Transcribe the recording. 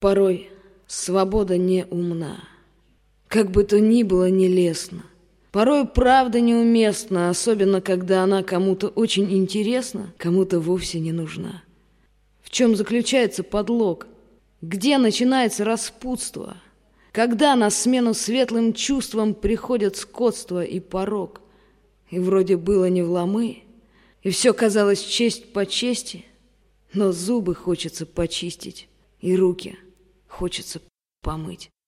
Порой свобода не умна, как бы то ни было нелестно. Порой правда неуместна, особенно когда она кому-то очень интересна, кому-то вовсе не нужна. В чем заключается подлог? Где начинается распутство? Когда на смену светлым чувствам приходят скотство и порок? И вроде было не вломы, и все казалось честь по чести, но зубы хочется почистить, и руки хочется помыть.